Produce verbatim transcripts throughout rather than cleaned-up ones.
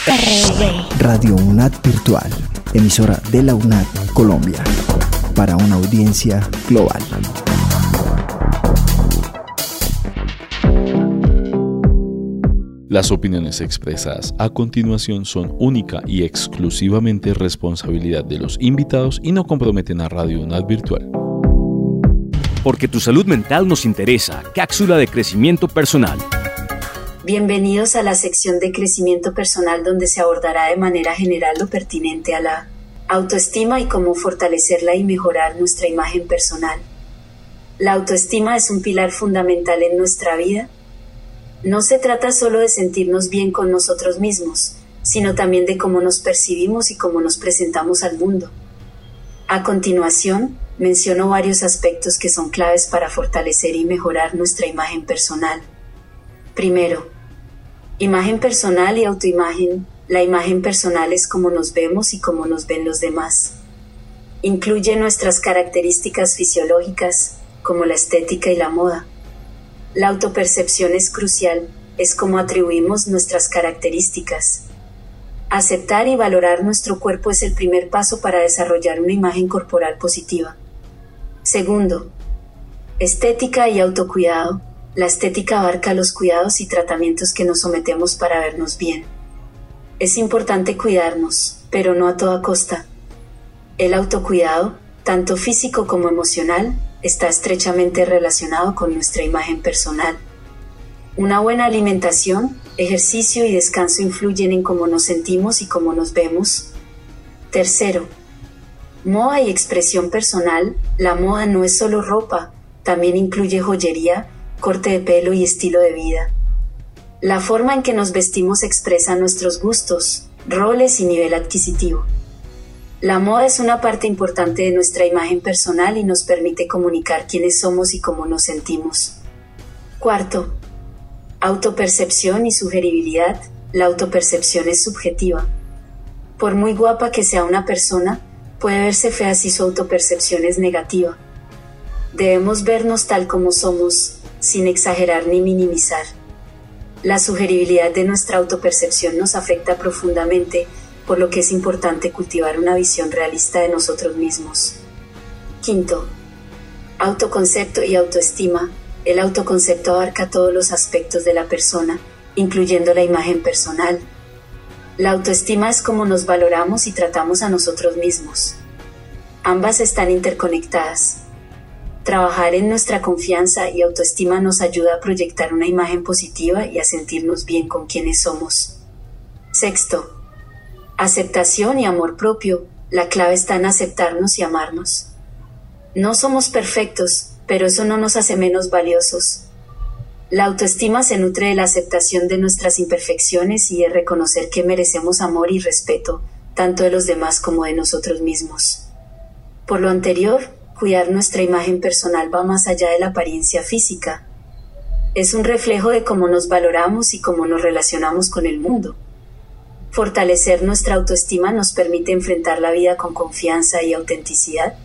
R V. Radio UNAD Virtual, emisora de la UNAD Colombia, para una audiencia global. Las opiniones expresadas a continuación son única y exclusivamente responsabilidad de los invitados y no comprometen a Radio UNAD Virtual. Porque tu salud mental nos interesa. Cápsula de crecimiento personal. Bienvenidos a la sección de crecimiento personal, donde se abordará de manera general lo pertinente a la autoestima y cómo fortalecerla y mejorar nuestra imagen personal. La autoestima es un pilar fundamental en nuestra vida. No se trata solo de sentirnos bien con nosotros mismos, sino también de cómo nos percibimos y cómo nos presentamos al mundo. A continuación, menciono varios aspectos que son claves para fortalecer y mejorar nuestra imagen personal. Primero, imagen personal y autoimagen. La imagen personal es cómo nos vemos y cómo nos ven los demás. Incluye nuestras características fisiológicas, como la estética y la moda. La autopercepción es crucial, es cómo atribuimos nuestras características. Aceptar y valorar nuestro cuerpo es el primer paso para desarrollar una imagen corporal positiva. Segundo, estética y autocuidado. La estética abarca los cuidados y tratamientos que nos sometemos para vernos bien. Es importante cuidarnos, pero no a toda costa. El autocuidado, tanto físico como emocional, está estrechamente relacionado con nuestra imagen personal. Una buena alimentación, ejercicio y descanso influyen en cómo nos sentimos y cómo nos vemos. Tercero, moda y expresión personal. La moda no es solo ropa, también incluye joyería, corte de pelo y estilo de vida. La forma en que nos vestimos expresa nuestros gustos, roles y nivel adquisitivo. La moda es una parte importante de nuestra imagen personal y nos permite comunicar quiénes somos y cómo nos sentimos. Cuarto, autopercepción y sugeribilidad. La autopercepción es subjetiva. Por muy guapa que sea una persona, puede verse fea si su autopercepción es negativa. Debemos vernos tal como somos, sin exagerar ni minimizar. La sugeribilidad de nuestra autopercepción nos afecta profundamente, por lo que es importante cultivar una visión realista de nosotros mismos. Quinto, autoconcepto y autoestima. El autoconcepto abarca todos los aspectos de la persona, incluyendo la imagen personal. La autoestima es cómo nos valoramos y tratamos a nosotros mismos. Ambas están interconectadas. Trabajar en nuestra confianza y autoestima nos ayuda a proyectar una imagen positiva y a sentirnos bien con quienes somos. Sexto, aceptación y amor propio. La clave está en aceptarnos y amarnos. No somos perfectos, pero eso no nos hace menos valiosos. La autoestima se nutre de la aceptación de nuestras imperfecciones y de reconocer que merecemos amor y respeto, tanto de los demás como de nosotros mismos. Por lo anterior, cuidar nuestra imagen personal va más allá de la apariencia física. Es un reflejo de cómo nos valoramos y cómo nos relacionamos con el mundo. Fortalecer nuestra autoestima nos permite enfrentar la vida con confianza y autenticidad.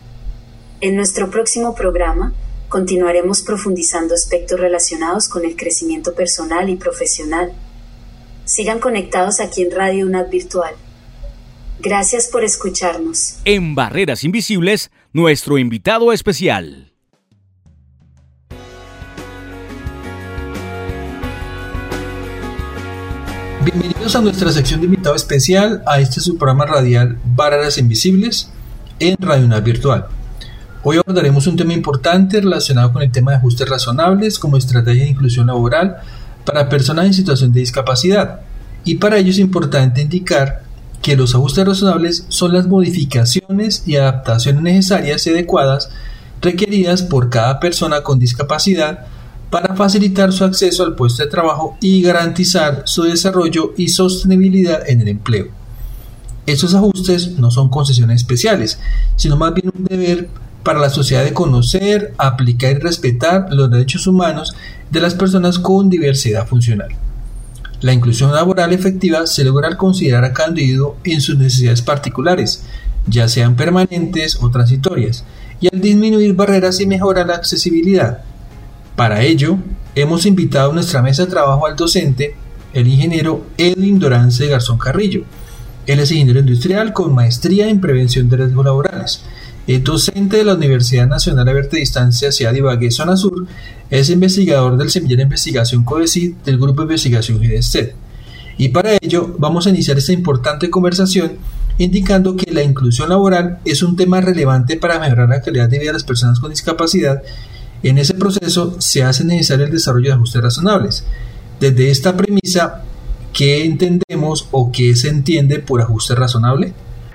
En nuestro próximo programa, continuaremos profundizando aspectos relacionados con el crecimiento personal y profesional. Sigan conectados aquí en Radio UNAD Virtual. Gracias por escucharnos. En Barreras Invisibles, nuestro invitado especial. Bienvenidos a nuestra sección de invitado especial, a este su programa radial Barreras Invisibles en Radio UNAD Virtual. Hoy abordaremos un tema importante relacionado con el tema de ajustes razonables como estrategia de inclusión laboral para personas en situación de discapacidad. Y para ello es importante indicar que los ajustes razonables son las modificaciones y adaptaciones necesarias y adecuadas requeridas por cada persona con discapacidad para facilitar su acceso al puesto de trabajo y garantizar su desarrollo y sostenibilidad en el empleo. Estos ajustes no son concesiones especiales, sino más bien un deber para la sociedad de conocer, aplicar y respetar los derechos humanos de las personas con diversidad funcional. La inclusión laboral efectiva se logra al considerar a cada individuo en sus necesidades particulares, ya sean permanentes o transitorias, y al disminuir barreras y mejorar la accesibilidad. Para ello, hemos invitado a nuestra mesa de trabajo al docente el ingeniero Edwin Durance Garzón Carrillo. Él es ingeniero industrial con maestría en prevención de riesgos laborales. Es docente de la Universidad Nacional Abierta de Distancia Ciudad de Ibagué, Zona Sur. Es investigador del Semillero de Investigación CODECID del Grupo de Investigación GIDESTED. Y para ello vamos a iniciar esta importante conversación indicando que la inclusión laboral es un tema relevante para mejorar la calidad de vida de las personas con discapacidad. En ese proceso se hace necesario el desarrollo de ajustes razonables. Desde esta premisa, ¿qué entendemos o qué se entiende por ajuste razonable?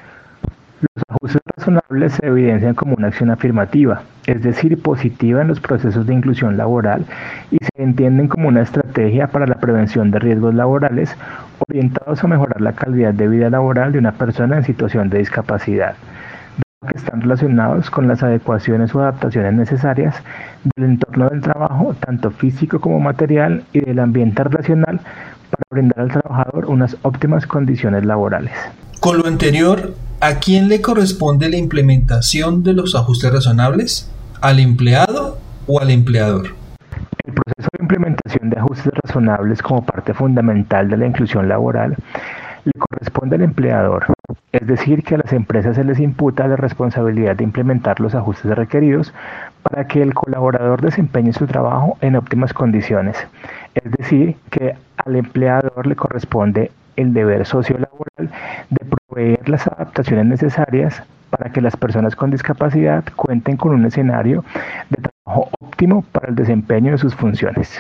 Los ajustes razonables se evidencian como una acción afirmativa, es decir, positiva en los procesos de inclusión laboral, y se entienden como una estrategia para la prevención de riesgos laborales orientados a mejorar la calidad de vida laboral de una persona en situación de discapacidad, que están relacionados con las adecuaciones o adaptaciones necesarias del entorno del trabajo, tanto físico como material, y del ambiente relacional para brindar al trabajador unas óptimas condiciones laborales. Con lo anterior, ¿a quién le corresponde la implementación de los ajustes razonables? ¿Al empleado o al empleador? El proceso de implementación de ajustes razonables como parte fundamental de la inclusión laboral le corresponde al empleador, es decir, que a las empresas se les imputa la responsabilidad de implementar los ajustes requeridos para que el colaborador desempeñe su trabajo en óptimas condiciones, es decir, que al empleador le corresponde el deber sociolaboral de proveer las adaptaciones necesarias para que las personas con discapacidad cuenten con un escenario de trabajo óptimo para el desempeño de sus funciones.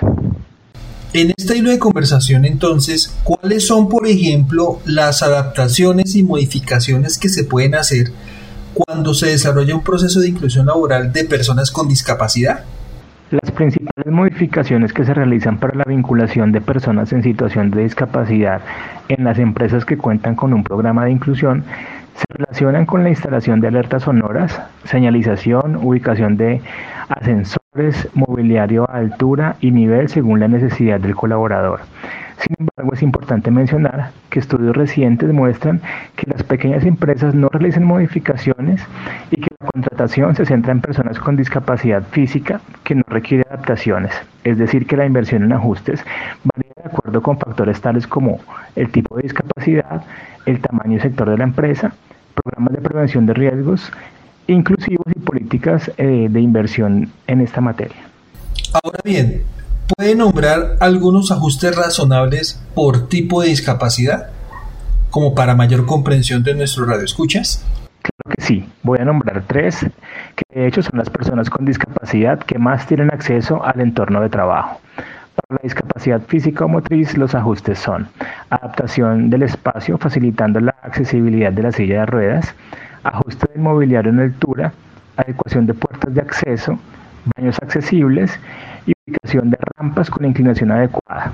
En este hilo de conversación, entonces, ¿cuáles son, por ejemplo, las adaptaciones y modificaciones que se pueden hacer cuando se desarrolla un proceso de inclusión laboral de personas con discapacidad? Las principales modificaciones que se realizan para la vinculación de personas en situación de discapacidad en las empresas que cuentan con un programa de inclusión se relacionan con la instalación de alertas sonoras, señalización, ubicación de ascensores, mobiliario a altura y nivel según la necesidad del colaborador. Sin embargo, es importante mencionar que estudios recientes muestran que las pequeñas empresas no realizan modificaciones y que la contratación se centra en personas con discapacidad física que no requiere adaptaciones, es decir, que la inversión en ajustes varía de acuerdo con factores tales como el tipo de discapacidad, el tamaño y sector de la empresa, programas de prevención de riesgos inclusivos y políticas eh, de inversión en esta materia. Ahora bien, ¿puede nombrar algunos ajustes razonables por tipo de discapacidad, como para mayor comprensión de nuestros radioescuchas? Claro que sí, voy a nombrar tres, que de hecho son las personas con discapacidad que más tienen acceso al entorno de trabajo. Para la discapacidad física o motriz, los ajustes son adaptación del espacio, facilitando la accesibilidad de la silla de ruedas, ajuste del mobiliario en altura, adecuación de puertas de acceso, baños accesibles y ubicación de rampas con inclinación adecuada.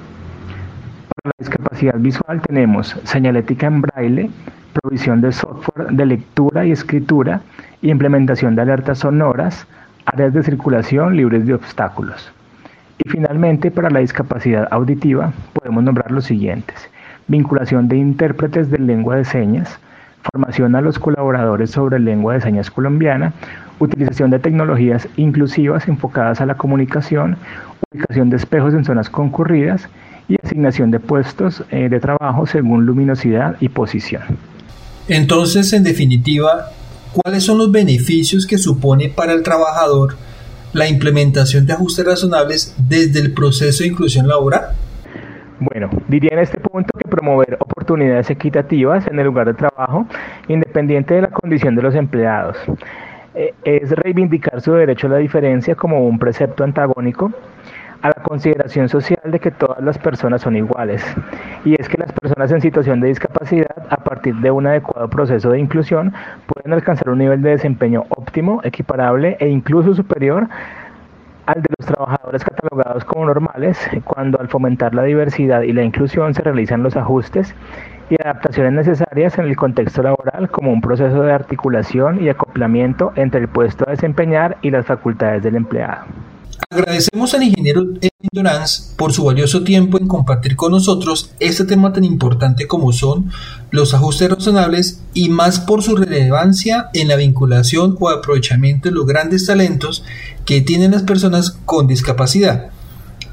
Para la discapacidad visual tenemos señalética en braille, provisión de software de lectura y escritura, y implementación de alertas sonoras, áreas de circulación libres de obstáculos. Y finalmente, para la discapacidad auditiva podemos nombrar los siguientes: vinculación de intérpretes de lengua de señas, formación a los colaboradores sobre lengua de señas colombiana, utilización de tecnologías inclusivas enfocadas a la comunicación, ubicación de espejos en zonas concurridas y asignación de puestos eh, de trabajo según luminosidad y posición. Entonces, en definitiva, ¿cuáles son los beneficios que supone para el trabajador la implementación de ajustes razonables desde el proceso de inclusión laboral? Bueno, diría en este punto que promover oportunidades equitativas en el lugar de trabajo, independiente de la condición de los empleados. Eh, es reivindicar su derecho a la diferencia como un precepto antagónico a la consideración social de que todas las personas son iguales. Y es que las personas en situación de discapacidad, a partir de un adecuado proceso de inclusión, pueden alcanzar un nivel de desempeño óptimo, equiparable e incluso superior al de los trabajadores catalogados como normales, cuando al fomentar la diversidad y la inclusión se realizan los ajustes y adaptaciones necesarias en el contexto laboral como un proceso de articulación y acoplamiento entre el puesto a desempeñar y las facultades del empleado. Agradecemos al ingeniero Edwin Durance por su valioso tiempo en compartir con nosotros este tema tan importante como son los ajustes razonables, y más por su relevancia en la vinculación o aprovechamiento de los grandes talentos que tienen las personas con discapacidad.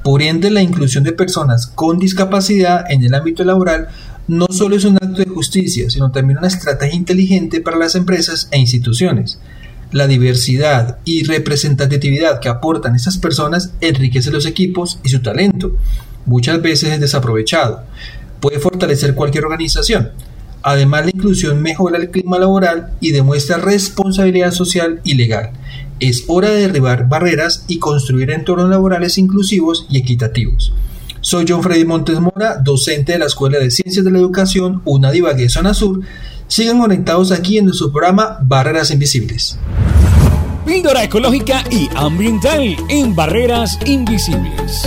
Por ende, la inclusión de personas con discapacidad en el ámbito laboral no solo es un acto de justicia, sino también una estrategia inteligente para las empresas e instituciones. La diversidad y representatividad que aportan estas personas enriquece los equipos y su talento, muchas veces es desaprovechado. Puede fortalecer cualquier organización. Además, la inclusión mejora el clima laboral y demuestra responsabilidad social y legal. Es hora de derribar barreras y construir entornos laborales inclusivos y equitativos. Soy John Freddy Montes Mora, docente de la Escuela de Ciencias de la Educación, UNA de Ibagué, Zona Sur. Sigan conectados aquí en nuestro programa Barreras Invisibles. Píldora ecológica y ambiental en Barreras Invisibles.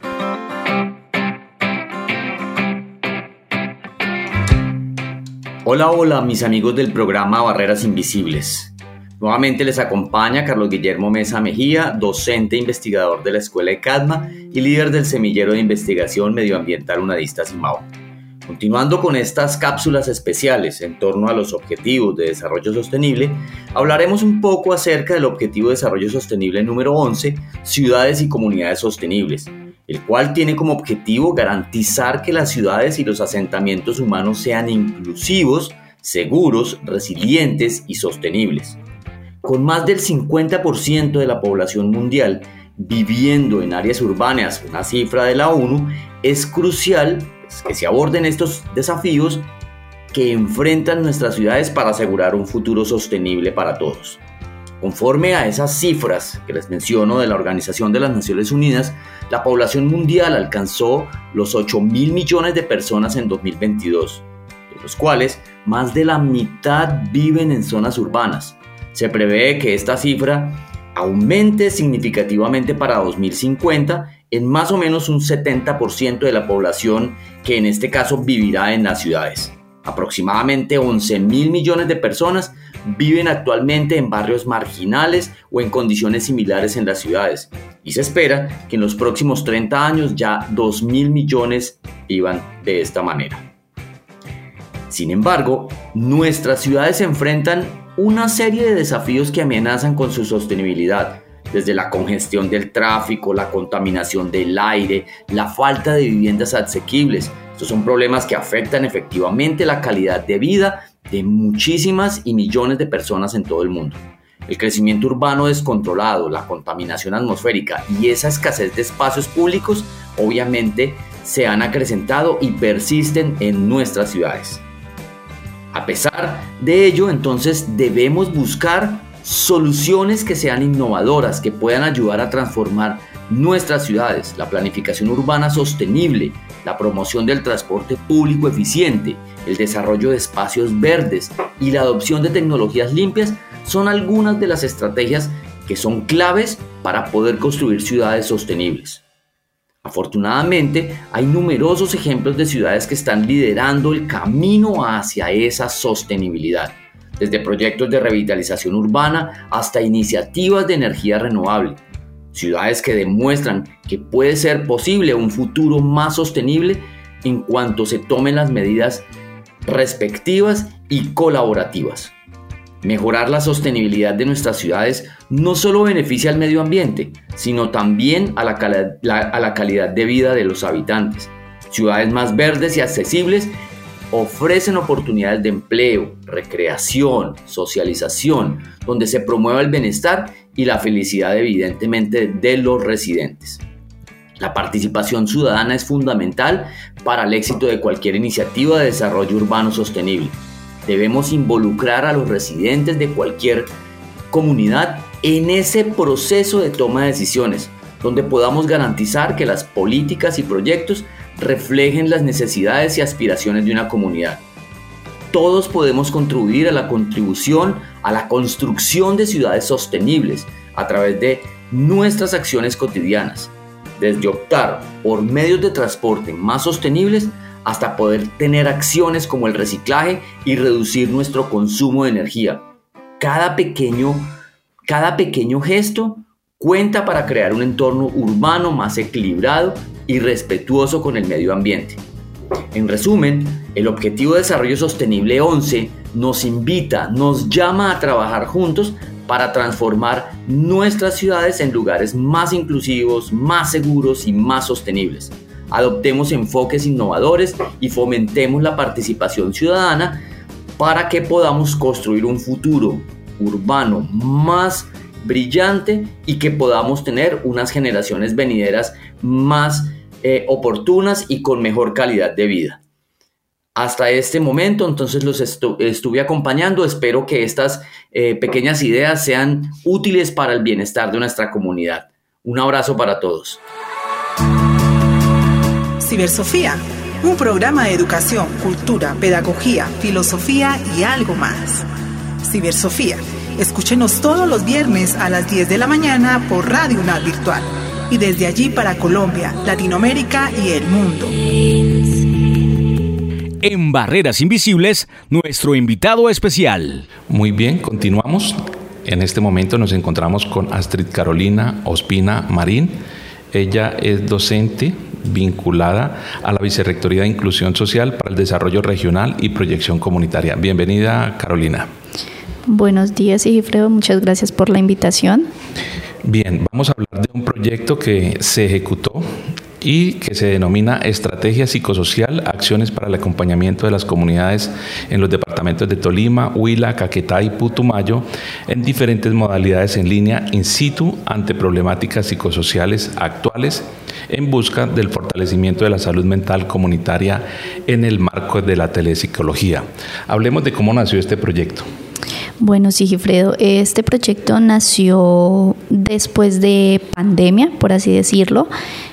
Hola, hola, mis amigos del programa Barreras Invisibles. Nuevamente les acompaña Carlos Guillermo Mesa Mejía, docente e investigador de la Escuela de Cadma y líder del Semillero de Investigación Medioambiental Unadista Simao. Continuando con estas cápsulas especiales en torno a los Objetivos de Desarrollo Sostenible, hablaremos un poco acerca del Objetivo de Desarrollo Sostenible número once, Ciudades y Comunidades Sostenibles, el cual tiene como objetivo garantizar que las ciudades y los asentamientos humanos sean inclusivos, seguros, resilientes y sostenibles. Con más del cincuenta por ciento de la población mundial viviendo en áreas urbanas, una cifra de la ONU, es crucial pues, que se aborden estos desafíos que enfrentan nuestras ciudades para asegurar un futuro sostenible para todos. Conforme a esas cifras que les menciono de la Organización de las Naciones Unidas, la población mundial alcanzó los ocho mil millones de personas en dos mil veintidós, de los cuales más de la mitad viven en zonas urbanas. Se prevé que esta cifra aumente significativamente para dos mil cincuenta en más o menos un setenta por ciento de la población que en este caso vivirá en las ciudades. Aproximadamente once mil millones de personas viven actualmente en barrios marginales o en condiciones similares en las ciudades y se espera que en los próximos treinta años ya dos mil millones vivan de esta manera. Sin embargo, nuestras ciudades se enfrentan una serie de desafíos que amenazan con su sostenibilidad, desde la congestión del tráfico, la contaminación del aire, la falta de viviendas asequibles. Estos son problemas que afectan efectivamente la calidad de vida de muchísimas y millones de personas en todo el mundo. El crecimiento urbano descontrolado, la contaminación atmosférica y esa escasez de espacios públicos obviamente se han acrecentado y persisten en nuestras ciudades. A pesar de ello, entonces debemos buscar soluciones que sean innovadoras, que puedan ayudar a transformar nuestras ciudades, la planificación urbana sostenible, la promoción del transporte público eficiente, el desarrollo de espacios verdes y la adopción de tecnologías limpias son algunas de las estrategias que son claves para poder construir ciudades sostenibles. Afortunadamente, hay numerosos ejemplos de ciudades que están liderando el camino hacia esa sostenibilidad, desde proyectos de revitalización urbana hasta iniciativas de energía renovable. Ciudades que demuestran que puede ser posible un futuro más sostenible en cuanto se tomen las medidas respectivas y colaborativas. Mejorar la sostenibilidad de nuestras ciudades no solo beneficia al medio ambiente, sino también a la, cal- la, a la calidad de vida de los habitantes. Ciudades más verdes y accesibles ofrecen oportunidades de empleo, recreación, socialización, donde se promueva el bienestar y la felicidad evidentemente de los residentes. La participación ciudadana es fundamental para el éxito de cualquier iniciativa de desarrollo urbano sostenible. Debemos involucrar a los residentes de cualquier comunidad en ese proceso de toma de decisiones, donde podamos garantizar que las políticas y proyectos reflejen las necesidades y aspiraciones de una comunidad. Todos podemos contribuir a la contribución a la construcción de ciudades sostenibles a través de nuestras acciones cotidianas, desde optar por medios de transporte más sostenibles hasta poder tener acciones como el reciclaje y reducir nuestro consumo de energía. Cada pequeño, cada pequeño gesto cuenta para crear un entorno urbano más equilibrado y respetuoso con el medio ambiente. En resumen, el Objetivo de Desarrollo Sostenible once nos invita, nos llama a trabajar juntos para transformar nuestras ciudades en lugares más inclusivos, más seguros y más sostenibles. Adoptemos enfoques innovadores y fomentemos la participación ciudadana para que podamos construir un futuro urbano más brillante y que podamos tener unas generaciones venideras más eh, oportunas y con mejor calidad de vida. Hasta este momento, entonces, los estu- estuve acompañando. Espero que estas eh, pequeñas ideas sean útiles para el bienestar de nuestra comunidad. Un abrazo para todos. Cibersofía, un programa de educación, cultura, pedagogía, filosofía y algo más. Cibersofía, escúchenos todos los viernes a las diez de la mañana por Radio UNAD Virtual y desde allí para Colombia, Latinoamérica y el mundo. En Barreras Invisibles, nuestro invitado especial. Muy bien, continuamos. En este momento nos encontramos con Astrid Carolina Ospina Marín. Ella es docente vinculada a la Vicerrectoría de Inclusión Social para el Desarrollo Regional y Proyección Comunitaria. Bienvenida, Carolina. Buenos días, Sigifredo. Muchas gracias por la invitación. Bien, vamos a hablar de un proyecto que se ejecutó y que se denomina Estrategia Psicosocial, Acciones para el Acompañamiento de las Comunidades en los departamentos de Tolima, Huila, Caquetá y Putumayo en diferentes modalidades en línea in situ ante problemáticas psicosociales actuales en busca del fortalecimiento de la salud mental comunitaria en el marco de la telepsicología. Hablemos de cómo nació este proyecto. Bueno, Sigifredo, este proyecto nació después de pandemia, por así decirlo.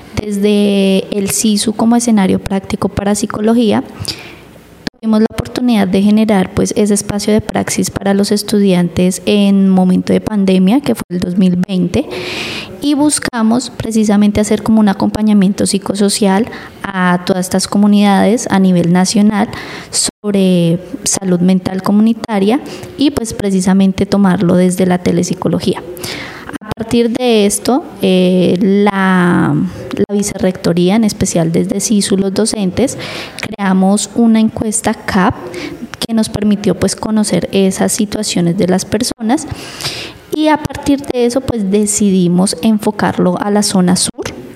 Desde el SISU como escenario práctico para psicología, tuvimos la oportunidad de generar pues ese espacio de praxis para los estudiantes en momento de pandemia, que fue el dos mil veinte, y buscamos precisamente hacer como un acompañamiento psicosocial a todas estas comunidades a nivel nacional sobre salud mental comunitaria y pues precisamente tomarlo desde la telepsicología. A partir de esto, eh, la, la Vicerrectoría, en especial desde SISU, los docentes, creamos una encuesta C A P que nos permitió pues conocer esas situaciones de las personas y a partir de eso pues decidimos enfocarlo a la zona sur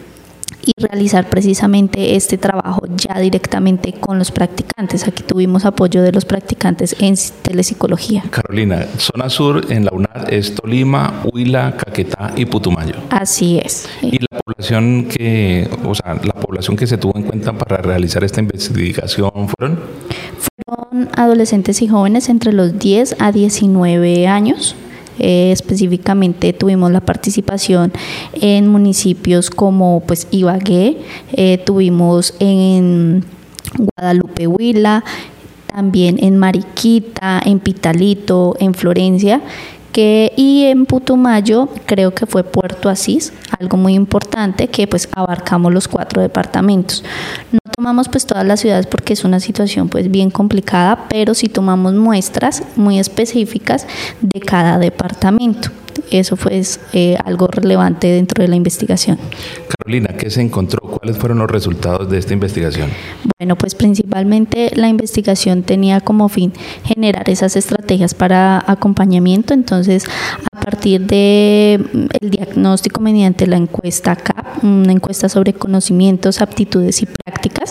y realizar precisamente este trabajo ya directamente con los practicantes. Aquí tuvimos apoyo de los practicantes en telepsicología. Carolina, zona sur en la UNAD es Tolima, Huila, Caquetá y Putumayo. Así es. Y la población que, o sea, la población que se tuvo en cuenta para realizar esta investigación fueron fueron adolescentes y jóvenes entre los diez a diecinueve años. Eh, específicamente tuvimos la participación en municipios como pues Ibagué, eh, tuvimos en Guadalupe, Huila, también en Mariquita, en Pitalito, en Florencia, que, y en Putumayo creo que fue Puerto Asís, algo muy importante que pues abarcamos los cuatro departamentos. No tomamos pues todas las ciudades porque es una situación pues bien complicada, pero sí tomamos muestras muy específicas de cada departamento. Eso fue eh, algo relevante dentro de la investigación. Carolina, ¿qué se encontró? ¿Cuáles fueron los resultados de esta investigación? Bueno, pues principalmente la investigación tenía como fin generar esas estrategias para acompañamiento. Entonces, a partir de el diagnóstico mediante la encuesta C A P, una encuesta sobre conocimientos, aptitudes y prácticas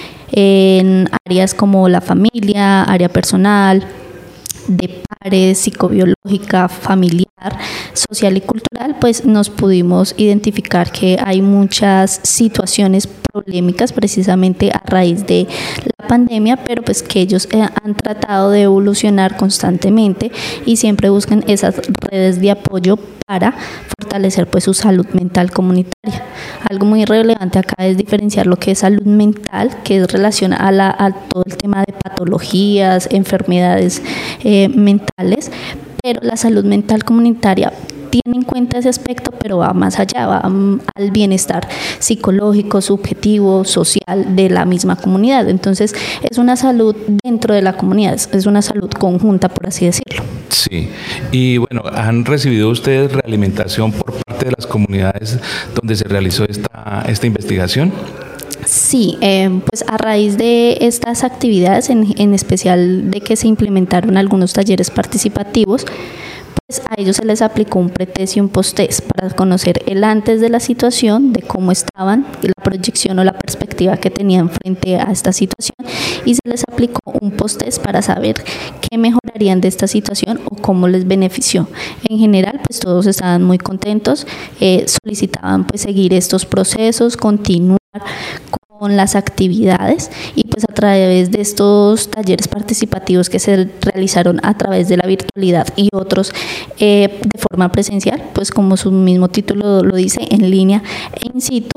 en áreas como la familia, área personal, de pares, psicobiológica, familiar, social y cultural, pues nos pudimos identificar que hay muchas situaciones problemáticas precisamente a raíz de la pandemia, pero pues que ellos eh, han tratado de evolucionar constantemente y siempre buscan esas redes de apoyo para fortalecer pues su salud mental comunitaria. Algo muy relevante acá es diferenciar lo que es salud mental, que es relacionada a, la, a todo el tema de patologías, enfermedades eh, mentales, pero la salud mental comunitaria tiene en cuenta ese aspecto, pero va más allá, va al bienestar psicológico, subjetivo, social de la misma comunidad. Entonces, es una salud dentro de la comunidad, es una salud conjunta, por así decirlo. Sí, y bueno, ¿han recibido ustedes realimentación por parte de las comunidades donde se realizó esta, esta investigación? Sí, eh, pues a raíz de estas actividades, en, en especial de que se implementaron algunos talleres participativos, pues a ellos se les aplicó un pretest y un posttest para conocer el antes de la situación, de cómo estaban, la proyección o la perspectiva que tenían frente a esta situación, y se les aplicó un posttest para saber qué mejorarían de esta situación o cómo les benefició. En general, pues todos estaban muy contentos, eh, solicitaban pues seguir estos procesos, continuar con las actividades, y pues a través de estos talleres participativos que se realizaron a través de la virtualidad y otros eh, de forma presencial, pues como su mismo título lo dice, en línea e in situ,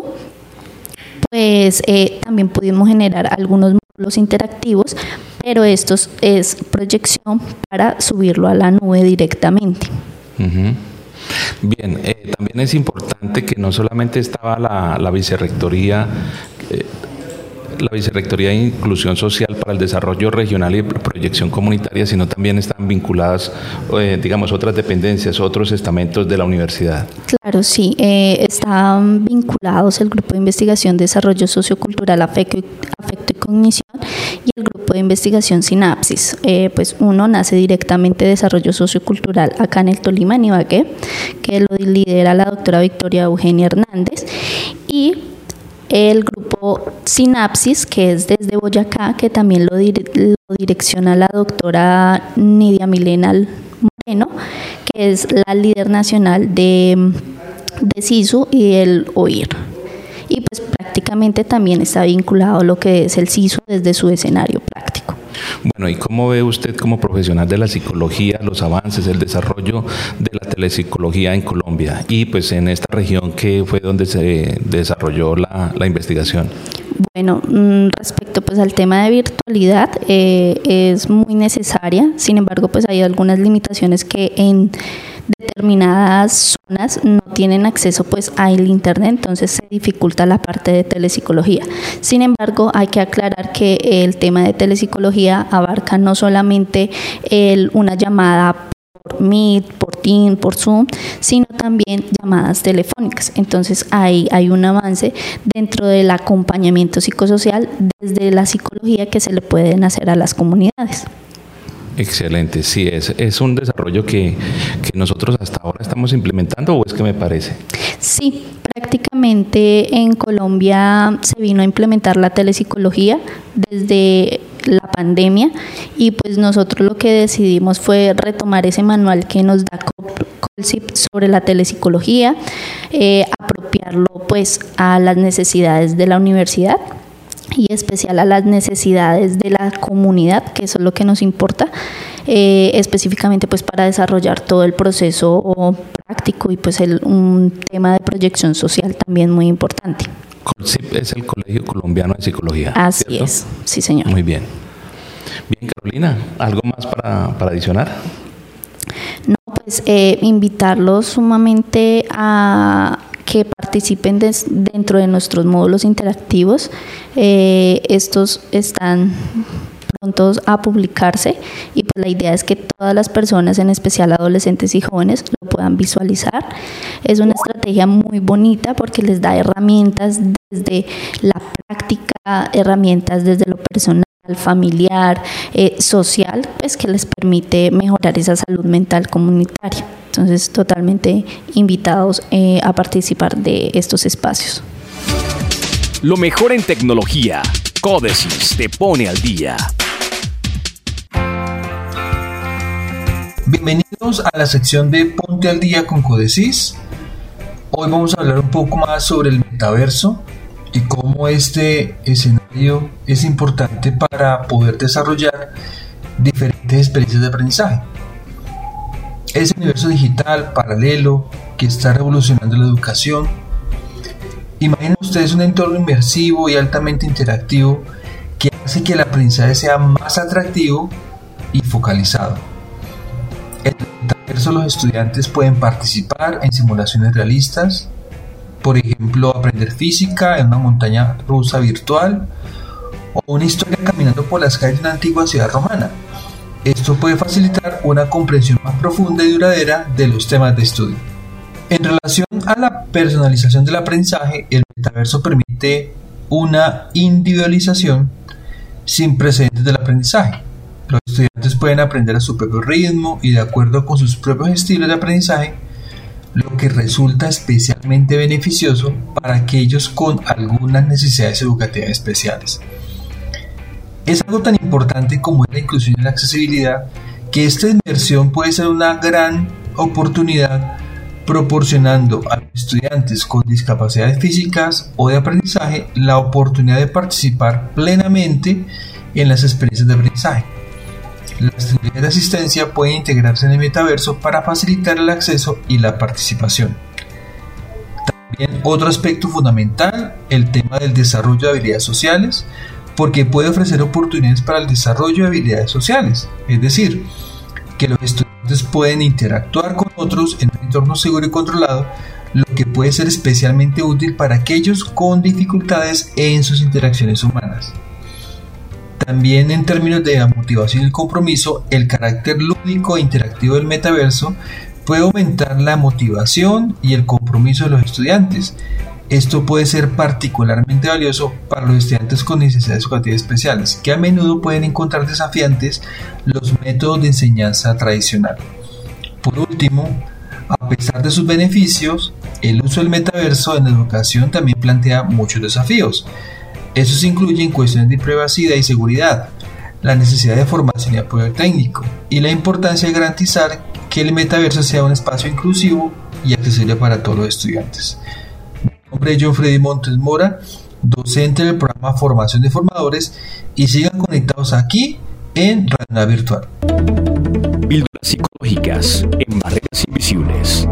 pues eh, también pudimos generar algunos módulos interactivos, pero esto es proyección para subirlo a la nube directamente. Uh-huh. Bien, eh, también es importante que no solamente estaba la, la vicerrectoría, eh, la Vicerrectoría de Inclusión Social para el Desarrollo Regional y Proyección Comunitaria, sino también están vinculadas, eh, digamos, otras dependencias, otros estamentos de la universidad. Claro, sí, eh, están vinculados el Grupo de Investigación Desarrollo Sociocultural, Afecto y, Afecto y Cognición y el Grupo de Investigación Sinapsis. Eh, pues uno nace directamente de Desarrollo Sociocultural acá en el Tolima, en Ibagué, que lo lidera la doctora Victoria Eugenia Hernández, y el grupo Sinapsis, que es desde Boyacá, que también lo, dire- lo direcciona la doctora Nidia Milena Moreno, que es la líder nacional de, de SISU y el O I R. Y pues prácticamente también está vinculado a lo que es el SISU desde su escenario práctico. Bueno, ¿y cómo ve usted como profesional de la psicología los avances, el desarrollo de la telepsicología en Colombia y pues en esta región que fue donde se desarrolló la, la investigación? Bueno, respecto pues al tema de virtualidad, eh, es muy necesaria, sin embargo pues hay algunas limitaciones que en determinadas zonas no tienen acceso pues al internet, entonces se dificulta la parte de telepsicología. Sin embargo, hay que aclarar que el tema de telepsicología abarca no solamente el, una llamada por Meet, por Teams, por Zoom, sino también llamadas telefónicas. Entonces hay, hay un avance dentro del acompañamiento psicosocial desde la psicología que se le pueden hacer a las comunidades. Excelente, sí, es, es un desarrollo que, que nosotros hasta ahora estamos implementando, ¿o es que me parece? Sí, prácticamente en Colombia se vino a implementar la telepsicología desde la pandemia, y pues nosotros lo que decidimos fue retomar ese manual que nos da Colsip sobre la telepsicología, eh, apropiarlo pues a las necesidades de la universidad y especial a las necesidades de la comunidad, que eso es lo que nos importa, eh, específicamente pues para desarrollar todo el proceso práctico y pues el, un tema de proyección social también muy importante. Colsip es el Colegio Colombiano de Psicología. Así ¿cierto? es, sí señor. Muy bien. Bien, Carolina, ¿algo más para, para adicionar? No, pues eh, invitarlos sumamente a que participen des, dentro de nuestros módulos interactivos. Eh, estos están prontos a publicarse y pues la idea es que todas las personas, en especial adolescentes y jóvenes, lo puedan visualizar. Es una estrategia muy bonita porque les da herramientas desde la práctica, herramientas desde lo personal, familiar, eh, social, pues que les permite mejorar esa salud mental comunitaria. Entonces, totalmente invitados eh, a participar de estos espacios. Lo mejor en tecnología, Codesys te pone al día. Bienvenidos a la sección de Ponte al Día con Codesys. Hoy vamos a hablar un poco más sobre el metaverso y cómo este escenario es importante para poder desarrollar diferentes experiencias de aprendizaje. Ese universo digital paralelo que está revolucionando la educación. Imaginen ustedes un entorno inmersivo y altamente interactivo que hace que el aprendizaje sea más atractivo y focalizado. En el metaverso los estudiantes pueden participar en simulaciones realistas, por ejemplo, aprender física en una montaña rusa virtual o una historia caminando por las calles de una antigua ciudad romana. Esto puede facilitar una comprensión más profunda y duradera de los temas de estudio. En relación a la personalización del aprendizaje, el metaverso permite una individualización sin precedentes del aprendizaje. Los estudiantes pueden aprender a su propio ritmo y de acuerdo con sus propios estilos de aprendizaje, lo que resulta especialmente beneficioso para aquellos con algunas necesidades educativas especiales. Es algo tan importante como es la inclusión y la accesibilidad que esta inversión puede ser una gran oportunidad, proporcionando a los estudiantes con discapacidades físicas o de aprendizaje la oportunidad de participar plenamente en las experiencias de aprendizaje. Las tecnologías de asistencia pueden integrarse en el metaverso para facilitar el acceso y la participación. También otro aspecto fundamental, el tema del desarrollo de habilidades sociales, porque puede ofrecer oportunidades para el desarrollo de habilidades sociales, es decir, que los estudiantes pueden interactuar con otros en un entorno seguro y controlado, lo que puede ser especialmente útil para aquellos con dificultades en sus interacciones humanas. También en términos de la motivación y el compromiso, el carácter lúdico e interactivo del metaverso puede aumentar la motivación y el compromiso de los estudiantes. Esto puede ser particularmente valioso para los estudiantes con necesidades educativas especiales, que a menudo pueden encontrar desafiantes los métodos de enseñanza tradicional. Por último, a pesar de sus beneficios, el uso del metaverso en la educación también plantea muchos desafíos. Estos incluyen cuestiones de privacidad y seguridad, la necesidad de formación y apoyo técnico, y la importancia de garantizar que el metaverso sea un espacio inclusivo y accesible para todos los estudiantes. Mi nombre es John Freddy Montes Mora, docente del programa Formación de Formadores, y sigan conectados aquí en Radio Virtual. Píldoras psicológicas en Barreras Invisibles.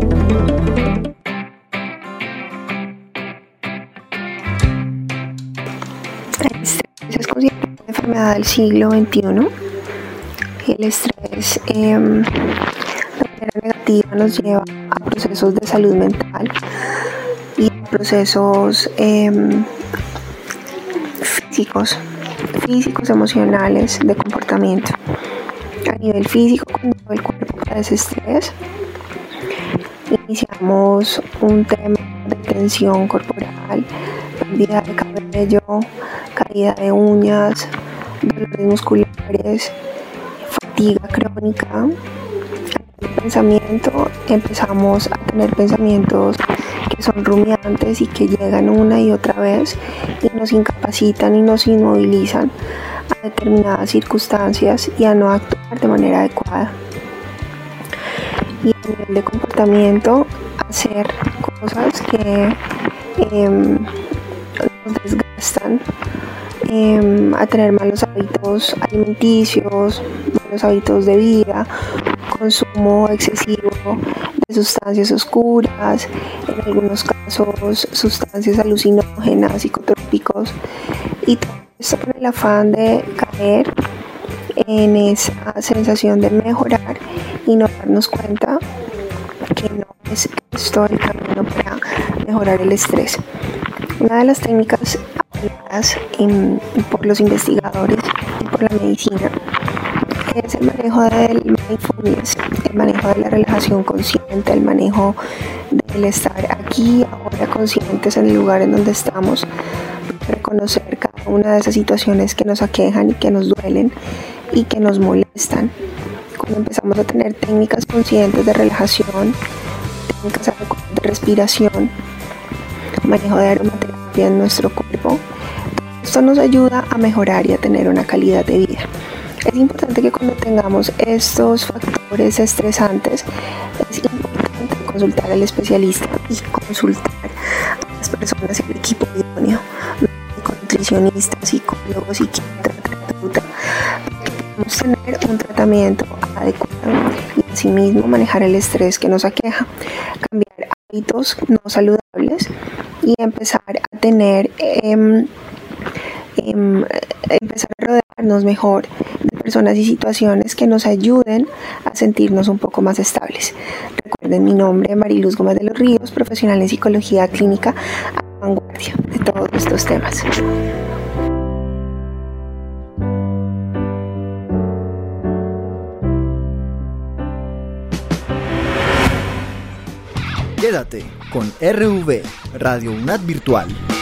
Es considerada una enfermedad del siglo veintiuno. El estrés eh, de manera negativa nos lleva a procesos de salud mental y a procesos eh, físicos, físicos, emocionales, de comportamiento. A nivel físico, cuando el cuerpo padece estrés, iniciamos un tema de tensión corporal, pérdida de cabello, caída de uñas, dolores musculares, fatiga crónica. El pensamiento, empezamos a tener pensamientos que son rumiantes y que llegan una y otra vez y nos incapacitan y nos inmovilizan a determinadas circunstancias y a no actuar de manera adecuada. Y a nivel de comportamiento, hacer cosas que eh, nos desgastan, eh, a tener malos hábitos alimenticios, malos hábitos de vida, consumo excesivo de sustancias oscuras, en algunos casos sustancias alucinógenas, psicotrópicos, y todo esto con el afán de caer en esa sensación de mejorar y no darnos cuenta que no es esto el camino para mejorar el estrés. Una de las técnicas aplicadas en, por los investigadores y por la medicina es el manejo del mindfulness, el manejo de la relajación consciente, el manejo del estar aquí, ahora conscientes en el lugar en donde estamos, reconocer cada una de esas situaciones que nos aquejan y que nos duelen y que nos molestan. Cuando empezamos a tener técnicas conscientes de relajación, técnicas de respiración, manejo de aromaterapia en nuestro cuerpo, esto nos ayuda a mejorar y a tener una calidad de vida. Es importante que cuando tengamos estos factores estresantes, es importante consultar al especialista y consultar a las personas y el equipo idóneo, nutricionistas, psicólogos, psiquiatras, terapeutas, para que podamos tener un tratamiento adecuado y asimismo manejar el estrés que nos aqueja, cambiar hábitos no saludables y empezar a tener eh, eh, empezar a rodearnos mejor de personas y situaciones que nos ayuden a sentirnos un poco más estables. Recuerden, mi nombre es Mariluz Gómez de los Ríos, profesional en psicología clínica a vanguardia de todos estos temas. Quédate con R V, Radio UNAD Virtual.